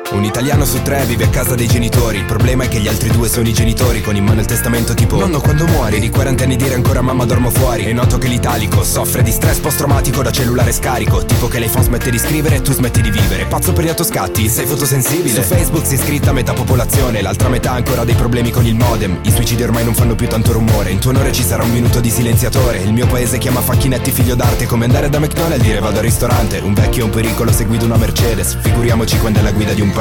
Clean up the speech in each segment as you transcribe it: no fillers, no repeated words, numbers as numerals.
Un italiano su 3 vive a casa dei genitori. Il problema è che gli altri 2 sono i genitori, con in mano il testamento tipo: nonno, quando muori? Di 40 anni dire ancora mamma dormo fuori. E noto che l'italico soffre di stress post-traumatico da cellulare scarico. Tipo che l'iPhone smette di scrivere e tu smetti di vivere. Pazzo per gli autoscatti, sei fotosensibile. Su Facebook si è iscritta metà popolazione, l'altra metà ancora ha dei problemi con il modem. I suicidi ormai non fanno più tanto rumore. In tuo onore ci sarà un minuto di silenziatore. Il mio paese chiama Facchinetti figlio d'arte, come andare da McDonald's e dire vado al ristorante. Un vecchio è un pericolo se guida una Mercedes, figuriamoci quando è la guida di un paese.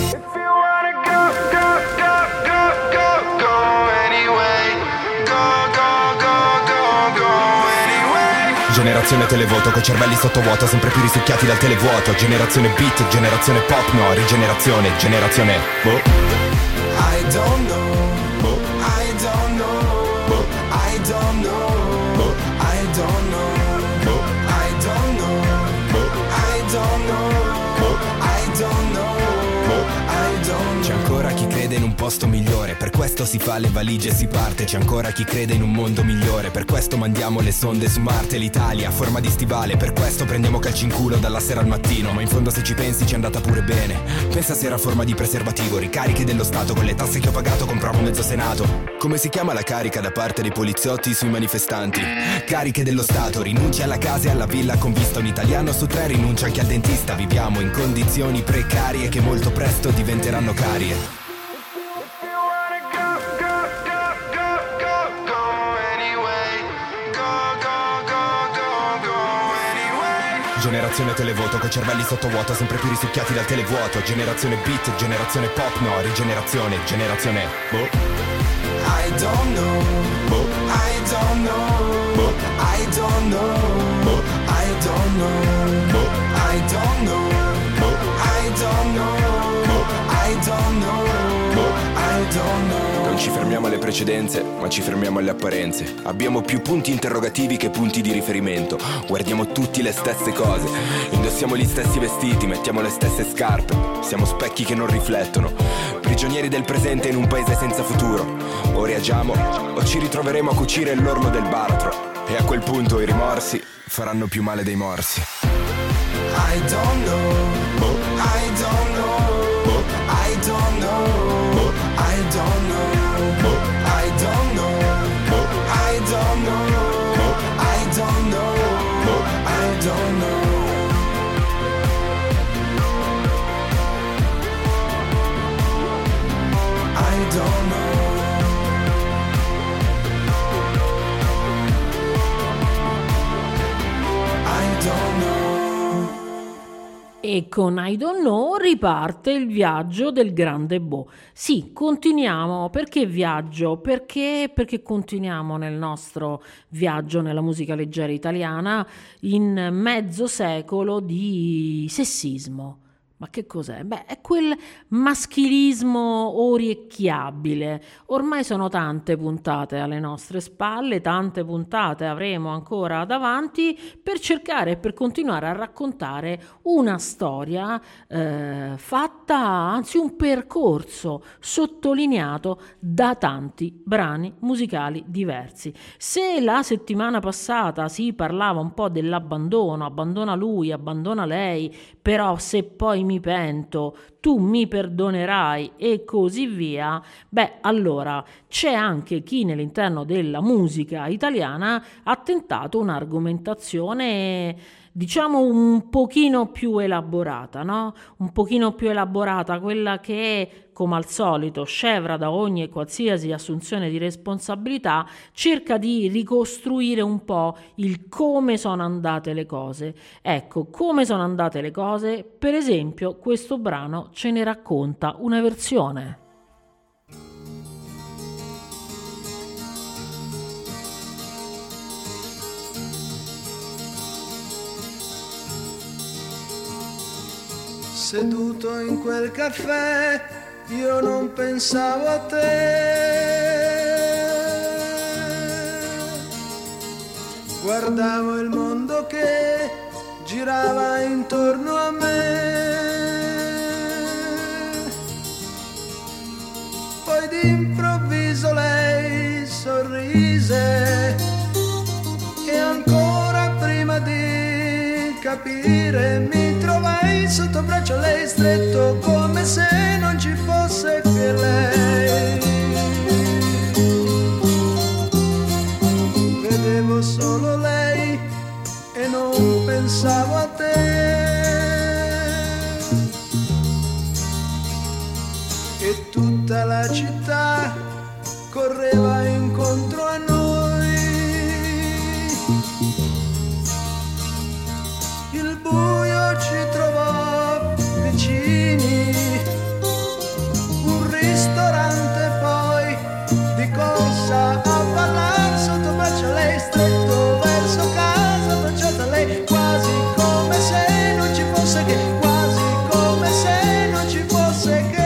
Generazione televoto, coi cervelli sottovuoto, sempre più risucchiati dal televuoto. Generazione beat, generazione pop, no, rigenerazione, generazione boh. I don't know, boh. I don't know, boh. I don't know, boh. I don't know, boh. I don't know, boh. I don't know, boh. I don't know, boh. I don't know. C'è ancora chi crede in un posto migliore, per questo si fa le valigie e si parte. C'è ancora chi crede in un mondo migliore, per questo mandiamo le sonde su Marte. L'Italia a forma di stivale, per questo prendiamo calci in culo dalla sera al mattino. Ma in fondo se ci pensi ci è andata pure bene. Pensa se era a forma di preservativo, ricariche dello Stato, con le tasse che ho pagato compravo mezzo Senato. Come si chiama la carica da parte dei poliziotti sui manifestanti? Cariche dello Stato, rinunci alla casa e alla villa con vista. Un italiano su 3 rinuncia anche al dentista. Viviamo in condizioni precarie che molto presto diventeranno carie. Generazione televoto, coi cervelli sottovuoto, sempre più risucchiati dal televuoto. Generazione beat, generazione pop, no, rigenerazione, generazione boh. I don't know, boh. I don't know, boh. I don't know, boh. I don't know, boh. I don't know, boh. I don't know, boh. I don't know, boh. I don't know. Non ci fermiamo alle precedenze, ma ci fermiamo alle apparenze. Abbiamo più punti interrogativi che punti di riferimento. Guardiamo tutti le stesse cose, indossiamo gli stessi vestiti, mettiamo le stesse scarpe. Siamo specchi che non riflettono, prigionieri del presente in un paese senza futuro. O reagiamo o ci ritroveremo a cucire l'orlo del baratro. E a quel punto i rimorsi faranno più male dei morsi. I don't know, boh. I don't know, boh. I don't know, boh. I don't know, boh. I don't know, boh. I don't know, boh. I don't know, boh. I don't know. I don't know. I don't know. E con I Don't Know riparte il viaggio del grande Bo. Sì, continuiamo. Perché viaggio? Perché continuiamo nel nostro viaggio nella musica leggera italiana in mezzo secolo di sessismo. Ma che cos'è? Beh, è quel maschilismo orecchiabile. Ormai sono tante puntate alle nostre spalle, tante puntate avremo ancora davanti per cercare e per continuare a raccontare una storia fatta, anzi un percorso sottolineato da tanti brani musicali diversi. Se la settimana passata si parlava un po' dell'abbandono, abbandona lui, abbandona lei, però se poi mi pento, tu mi perdonerai e così via, beh, allora c'è anche chi nell'interno della musica italiana ha tentato un'argomentazione, diciamo, un pochino più elaborata, no? Un pochino più elaborata, quella che, come al solito, scevra da ogni e qualsiasi assunzione di responsabilità, cerca di ricostruire un po' il come sono andate le cose. Ecco, come sono andate le cose, per esempio, questo brano ce ne racconta una versione. Seduto in quel caffè, io non pensavo a te. Guardavo il mondo che girava intorno a me. Poi d'improvviso lei sorrise e ancora prima di capire mi trovai sotto braccio a lei stretto come se e tutta la città correva incontro a noi. Il buio ci trovò vicini, un ristorante poi di corsa a ballare sotto bacio lei, stretto verso casa, baciata lei, quasi come se non ci fosse che, quasi come se non ci fosse che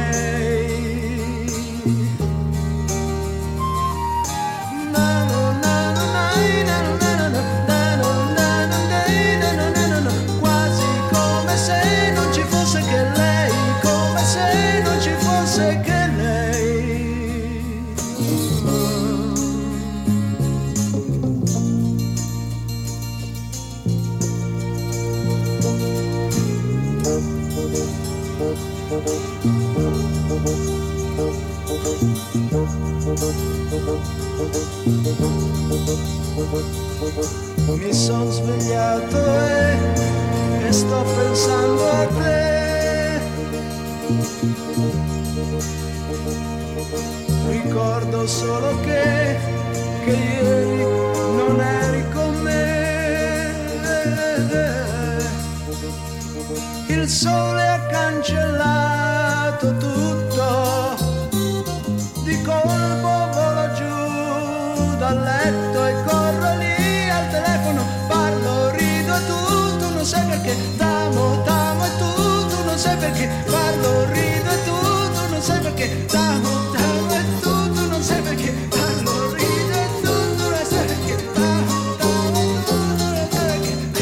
mi son svegliato e sto pensando a te. Ricordo solo che ieri non eri con me. Il sole ha cancellato tutto, di colpo volo giù dal letto e corro lì al telefono, parlo, rido e tu non sai perché, t'amo e tu non sai perché, parlo, rido e tu non sai perché, t'amo e tu non sai perché, parlo, rido e tu non sai perché, t'amo e tu non sai perché,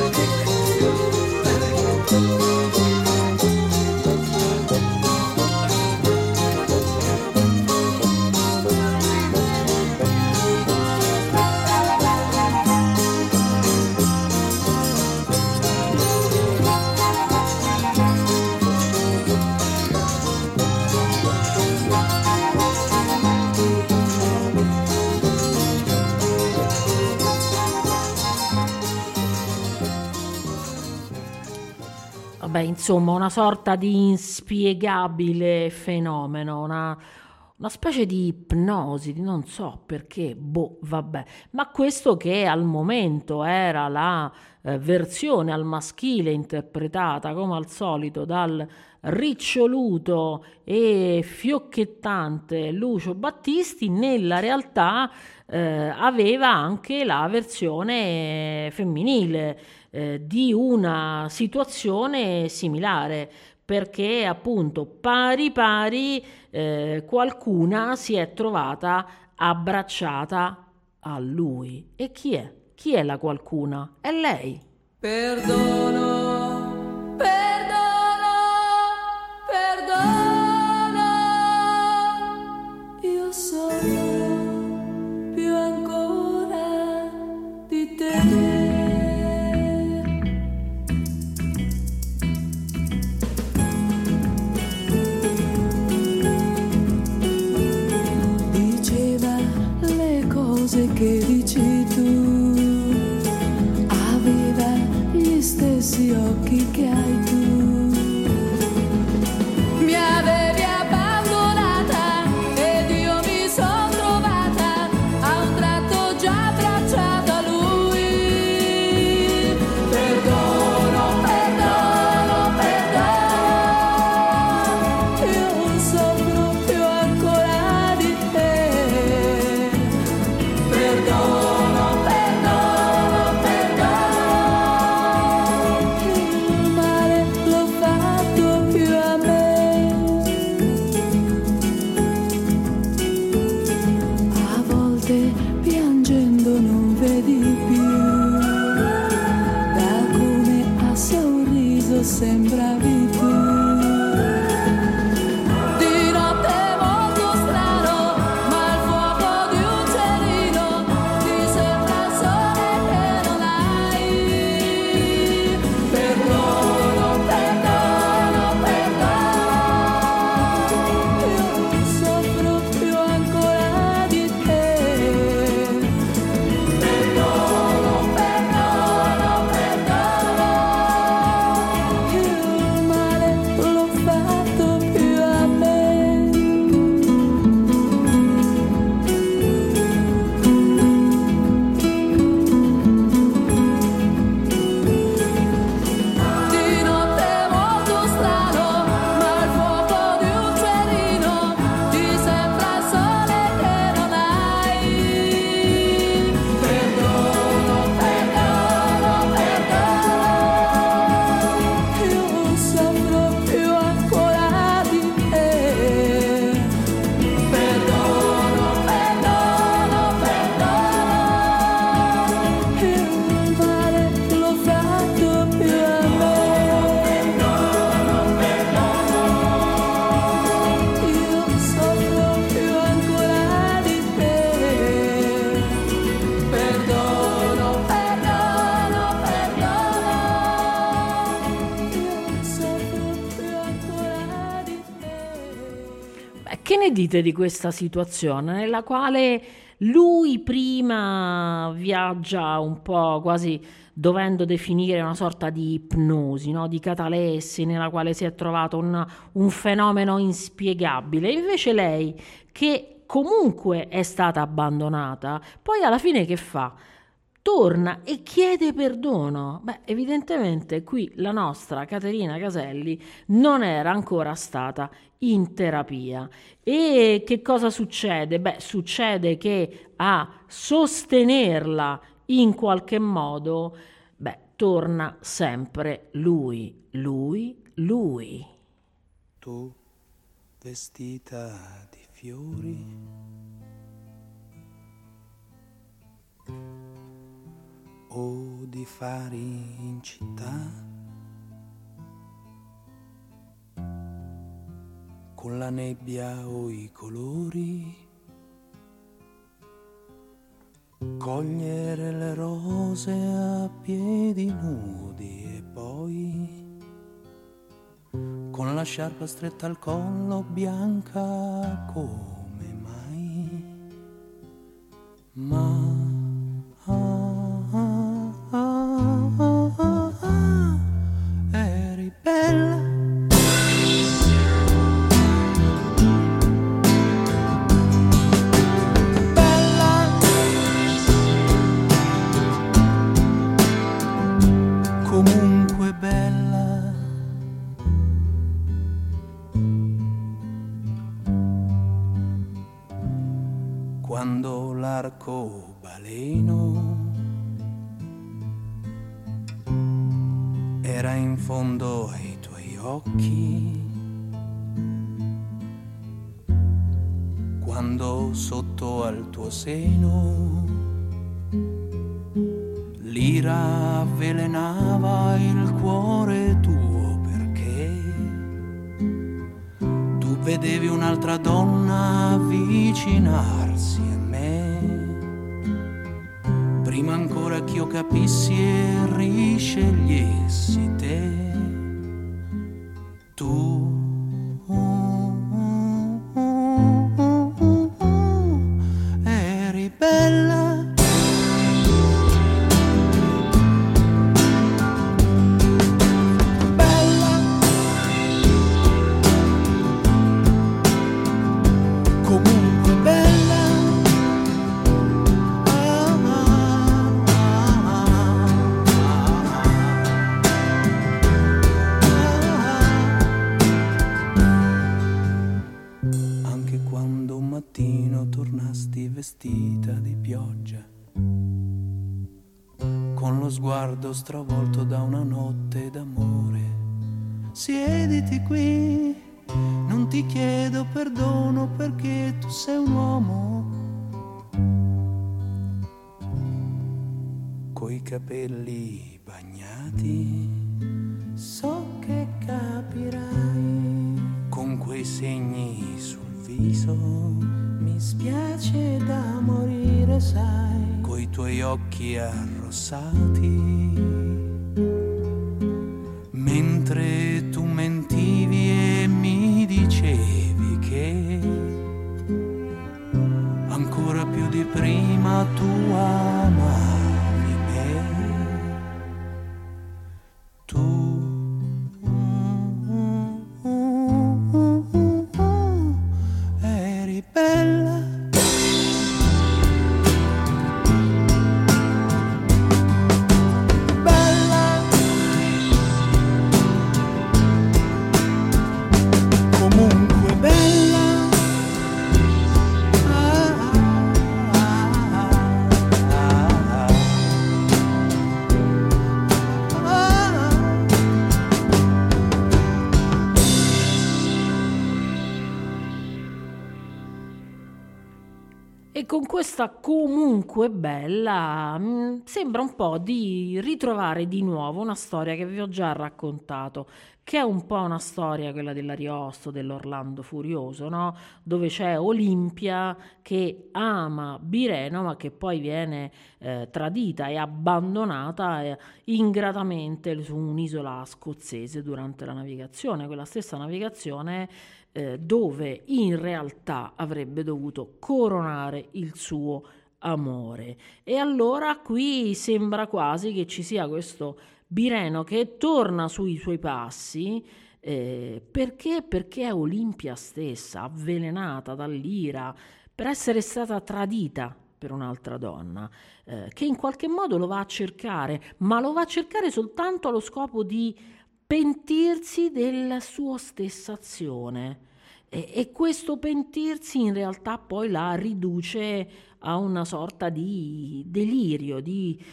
Vabbè, insomma, una sorta di inspiegabile fenomeno, una specie di ipnosi, non so perché, vabbè. Ma questo che al momento era la versione al maschile interpretata, come al solito, dal riccioluto e fiocchettante Lucio Battisti, nella realtà aveva anche la versione femminile di una situazione similare, perché appunto pari qualcuna si è trovata abbracciata a lui. E chi è? Chi è la qualcuna? È lei. Perdono, io sono più ancora di te. Che dici tu, aveva gli stessi occhi che hai tu, mi avevi abbandonata ed io mi son trovata a un tratto già abbracciata a lui. Perdono, io soffro più ancora di te. Il male l'ho fatto più a me. A volte piangendo non vedi più, da come a sorriso sembravi tu. Che ne dite di questa situazione nella quale lui prima viaggia un po' quasi dovendo definire una sorta di ipnosi, no? Di catalessi nella quale si è trovato un fenomeno inspiegabile, invece lei che comunque è stata abbandonata, poi alla fine che fa? Torna e chiede perdono. Beh, evidentemente qui la nostra Caterina Caselli non era ancora stata in terapia. E che cosa succede? Beh, succede che a sostenerla in qualche modo, beh, torna sempre lui. Tu vestita di fiori, o di fari in città, con la nebbia o i colori, cogliere le rose a piedi nudi e poi con la sciarpa stretta al collo, bianca come mai, ma eri bella, bella, comunque bella, quando l'arcobaleno era in fondo ai tuoi occhi, quando sotto al tuo seno l'ira avvelenava il cuore tuo, perché tu vedevi un'altra donna avvicinarsi a me, prima ancora che io capissi e riscegliessi te. Tu eri bella, bella, comunque bella, anche quando un mattino tornasti vestita di pioggia, con lo sguardo stravolto da una notte d'amore. Siediti qui, non ti chiedo perdono perché tu sei un uomo coi capelli bagnati, so che capirai, con quei segni sul viso, mi spiace da morire, sai, coi tuoi occhi arrossati, mentre tu mentivi e mi dicevi che ancora più di prima tu amavi me. Tu eri bella, bella, E con questa comunque bella sembra un po' di ritrovare di nuovo una storia che vi ho già raccontato, che è un po' una storia, quella dell'Ariosto, dell'Orlando Furioso, no? Dove c'è Olimpia che ama Bireno ma che poi viene tradita e abbandonata ingratamente su un'isola scozzese durante la navigazione, quella stessa navigazione dove in realtà avrebbe dovuto coronare il suo amore. E allora qui sembra quasi che ci sia questo Bireno che torna sui suoi passi perché è Olimpia stessa, avvelenata dall'ira per essere stata tradita per un'altra donna, che in qualche modo lo va a cercare, ma lo va a cercare soltanto allo scopo di pentirsi della sua stessa azione. E questo pentirsi in realtà poi la riduce a una sorta di delirio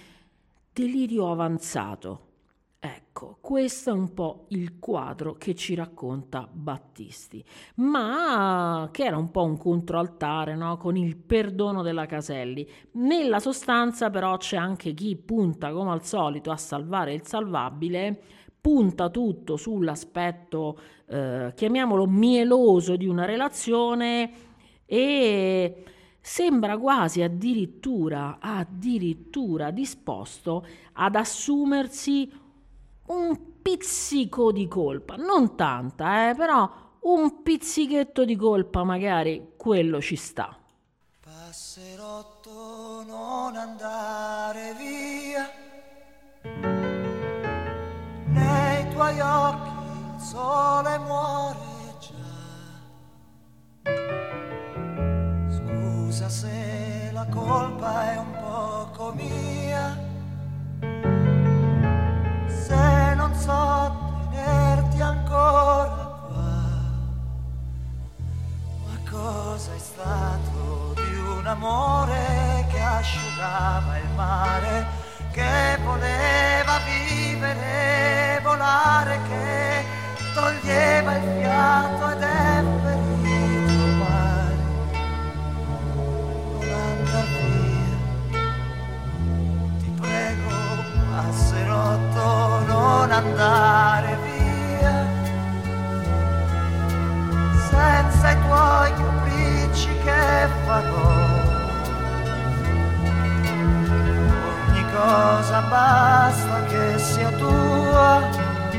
avanzato. Ecco, questo è un po' il quadro che ci racconta Battisti, ma che era un po' un controaltare, no? Con il perdono della Caselli. Nella sostanza però c'è anche chi punta come al solito a salvare il salvabile, punta tutto sull'aspetto, chiamiamolo mieloso di una relazione e sembra quasi addirittura disposto ad assumersi un pizzico di colpa, non tanta, però un pizzichetto di colpa magari quello ci sta. Passerotto, non andare via, nei tuoi occhi il sole muore già. Scusa se la colpa è un poco mia, se non so tenerti ancora qua. Ma cosa è stato di un amore che asciugava il mare, che voleva vivere, volare, che toglieva il fiato ed è ferito ormai. Non andar via, ti prego, passerotto, non andare via, senza i tuoi capricci che farò. Ogni cosa basta che sia tua,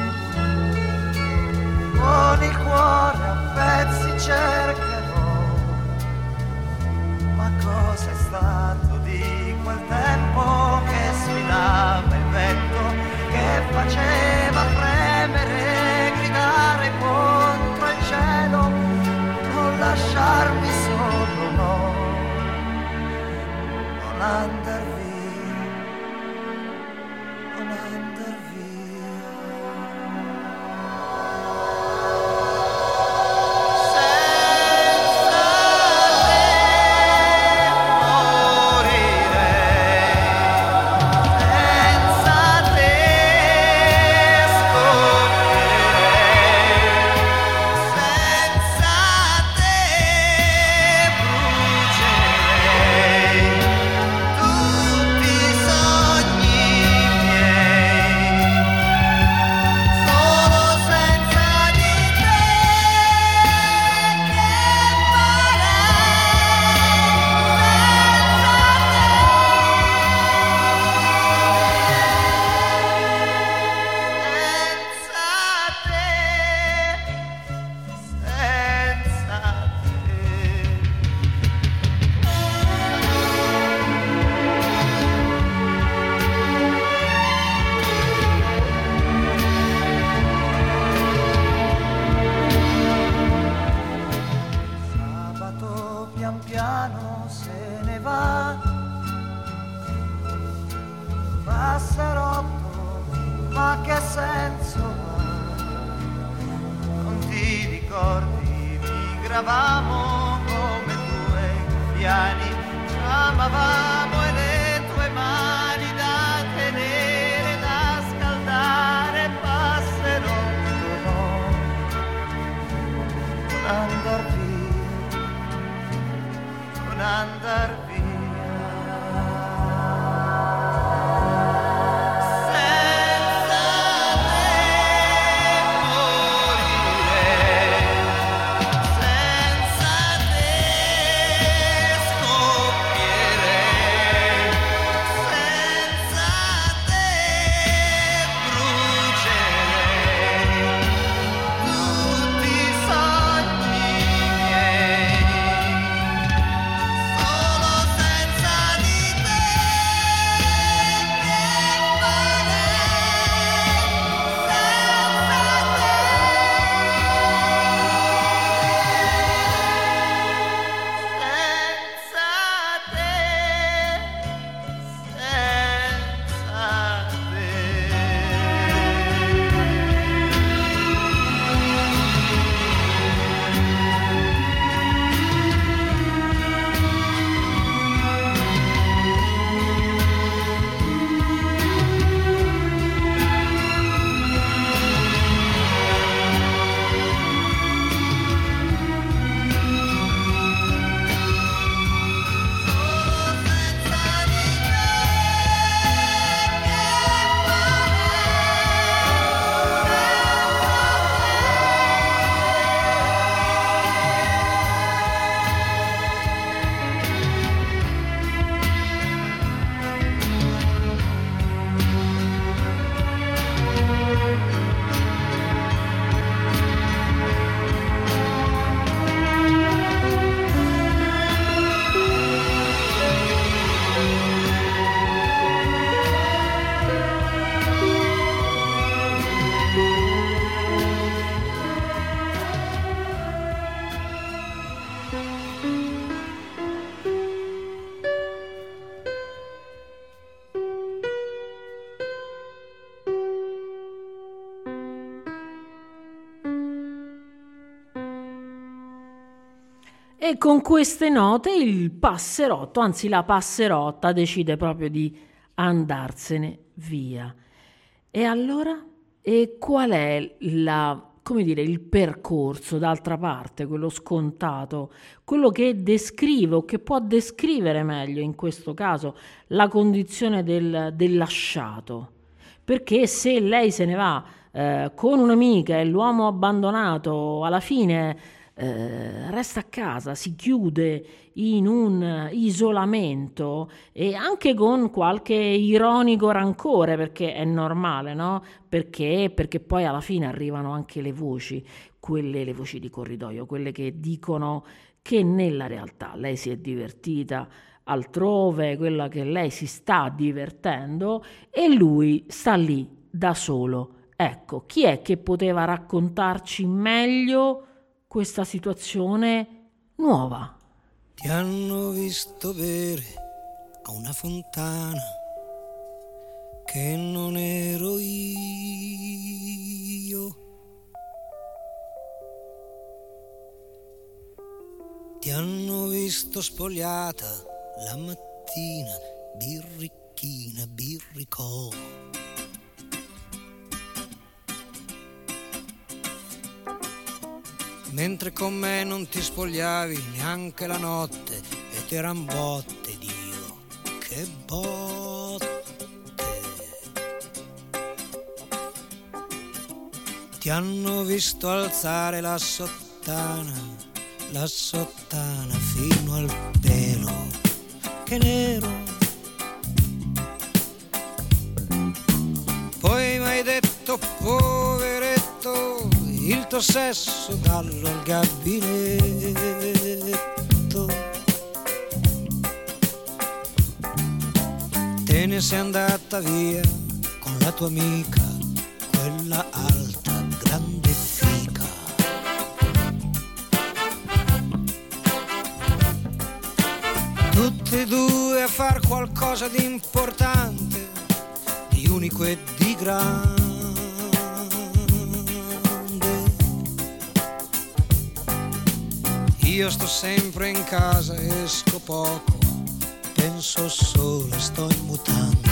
con il cuore a pezzi cercherò. Ma cosa è stato di quel tempo che sfidava il vento, che faceva fremere, gridare contro il cielo, non lasciarmi solo, no, non andar via, non andar via. Eravamo come due piani, ci amavamo e le tue mani da tenere, da scaldare, passerotto, no, non andar via, non andar via. E con queste note il passerotto, anzi la passerotta, decide proprio di andarsene via. E allora? E qual è il percorso d'altra parte, quello scontato, quello che descrive o che può descrivere meglio in questo caso la condizione del lasciato? Perché se lei se ne va con un'amica e l'uomo abbandonato alla fine resta a casa, si chiude in un isolamento e anche con qualche ironico rancore, perché è normale, no? Perché poi alla fine arrivano anche le voci di corridoio, quelle che dicono che nella realtà lei si è divertita altrove, quella che lei si sta divertendo e lui sta lì da solo. Ecco, chi è che poteva raccontarci meglio questa situazione nuova? Ti hanno visto bere a una fontana che non ero io. Ti hanno visto spogliata la mattina, birricchina, birricò. Mentre con me non ti spogliavi neanche la notte e t'eran botte, Dio, che botte. Ti hanno visto alzare la sottana fino al pelo, che nero. Poi m'hai detto, poveretto, il tuo sesso dallo al gabinetto. Te ne sei andata via con la tua amica, quella alta, grande fica. Tutte e due a far qualcosa di importante, di unico e di grande. Io sto sempre in casa, esco poco, penso solo, sto in mutande.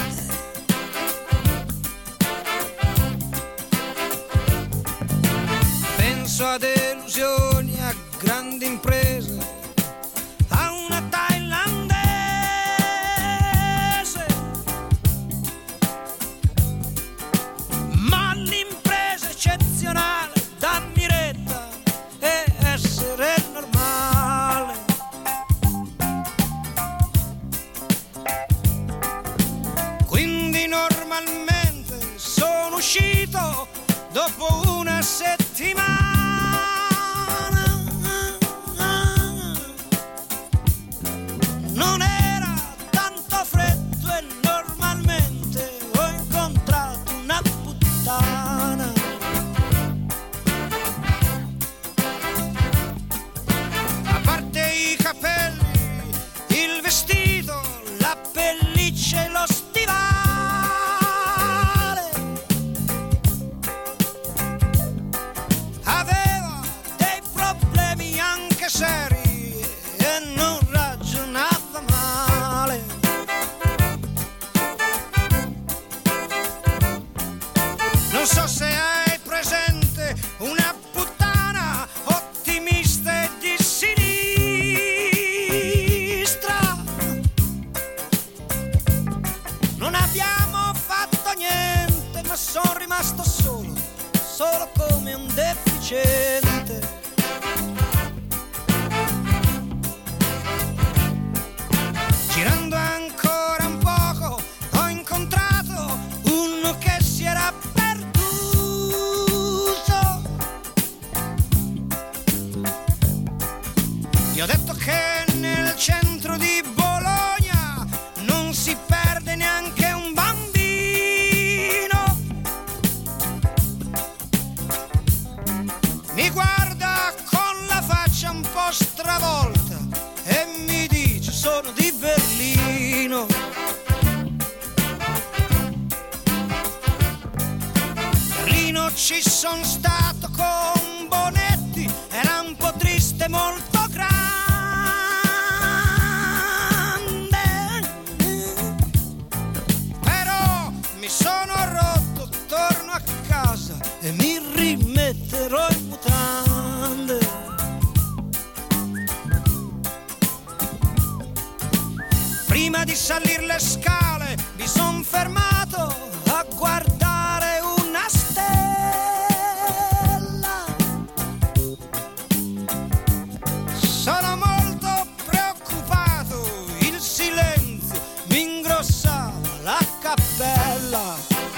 Penso a delusioni, a grandi imprese, a una thailandese. Ma l'impresa eccezionale, dammi retta, è essere normale. Quindi normalmente sono uscito dopo una settimana. Non era tanto freddo e normalmente ho incontrato una puttana. A parte i capelli, il vestito, la pelliccia e lo stivale, aveva dei problemi anche seri e non ragionava male. Non so se hai presente una puttana ottimista e di sinistra. Non abbiamo fatto niente, ma sono rimasto solo come un deficiente. Girando ancora un poco ho incontrato uno che si era perduto. Gli ho detto che nel centro di Bologna non si perde neanche un bambino. Mi guarda con la faccia un po' stravolta e mi dice sono di Berlino. Berlino ci son stato con Bonetti, era un po' triste, molto grande. salir le scale mi son fermato a guardare una stella. Sono molto preoccupato, il silenzio mi ingrossava la cappella.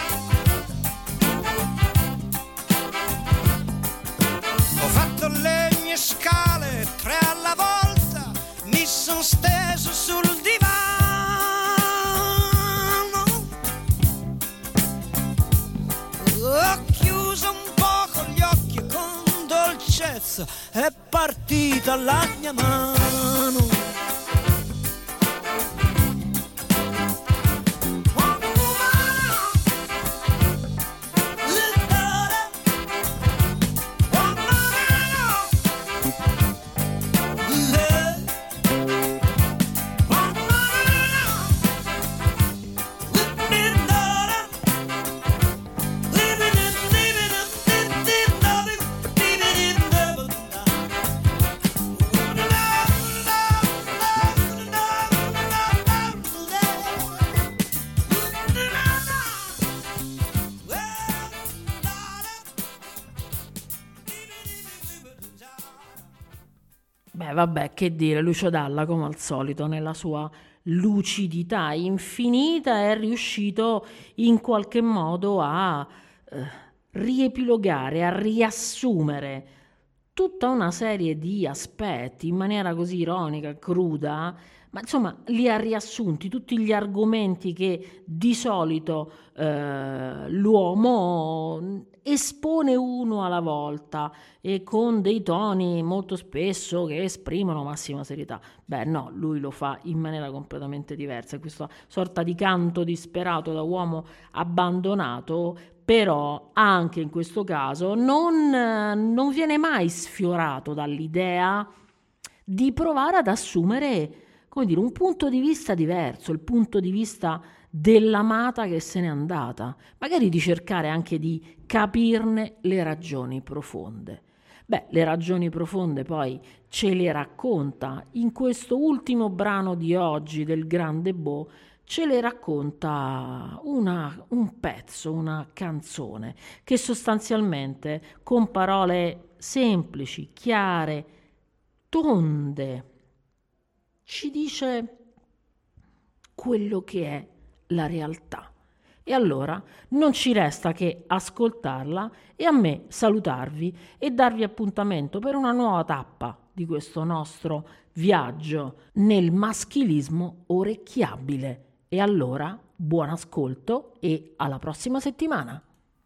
Ho fatto le mie scale 3 alla volta, mi son steso sul divano, ho chiuso un poco gli occhi e con dolcezza è partita la mia mano. Vabbè, che dire, Lucio Dalla, come al solito, nella sua lucidità infinita, è riuscito in qualche modo a riepilogare, a riassumere tutta una serie di aspetti in maniera così ironica, cruda, ma insomma li ha riassunti tutti gli argomenti che di solito l'uomo espone uno alla volta e con dei toni molto spesso che esprimono massima serietà. Beh no, lui lo fa in maniera completamente diversa, questa sorta di canto disperato da uomo abbandonato, però anche in questo caso non viene mai sfiorato dall'idea di provare ad assumere, come dire, un punto di vista diverso, il punto di vista dell'amata che se n'è andata, magari di cercare anche di capirne le ragioni profonde. Beh, le ragioni profonde poi ce le racconta in questo ultimo brano di oggi del Grande Bo, ce le racconta un pezzo, una canzone che sostanzialmente con parole semplici, chiare, tonde ci dice quello che è la realtà. E allora non ci resta che ascoltarla e a me salutarvi e darvi appuntamento per una nuova tappa di questo nostro viaggio nel maschilismo orecchiabile. E allora buon ascolto e alla prossima settimana.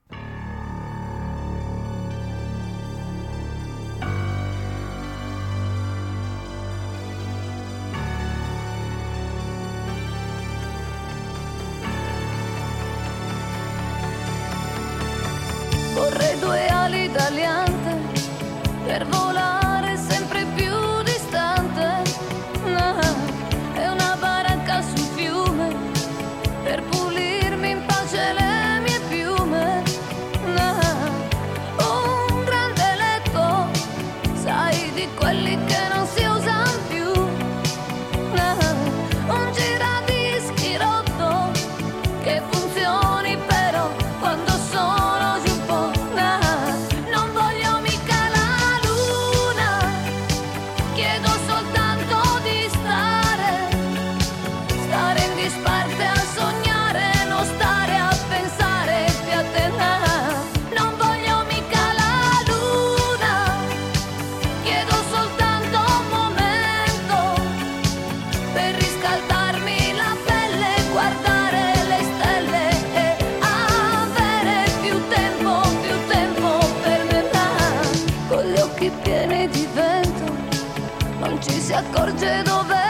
Vorrei 2 ali tagliate per volare sempre più distante, e una baracca sul fiume per pulirmi in pace le mie piume, un grande letto, sai, di quelli che non si usano più, un giradischi rotto che funzioni però quando sono giù. Non voglio mica la luna, chiedo soltanto di stare in disparte a sognare, non stare a pensare più a te. Non voglio mica la luna, chiedo soltanto un momento per riscaldarmi la pelle, guardare le stelle e avere più tempo per me. Con gli occhi pieni di vento non ci si accorge dove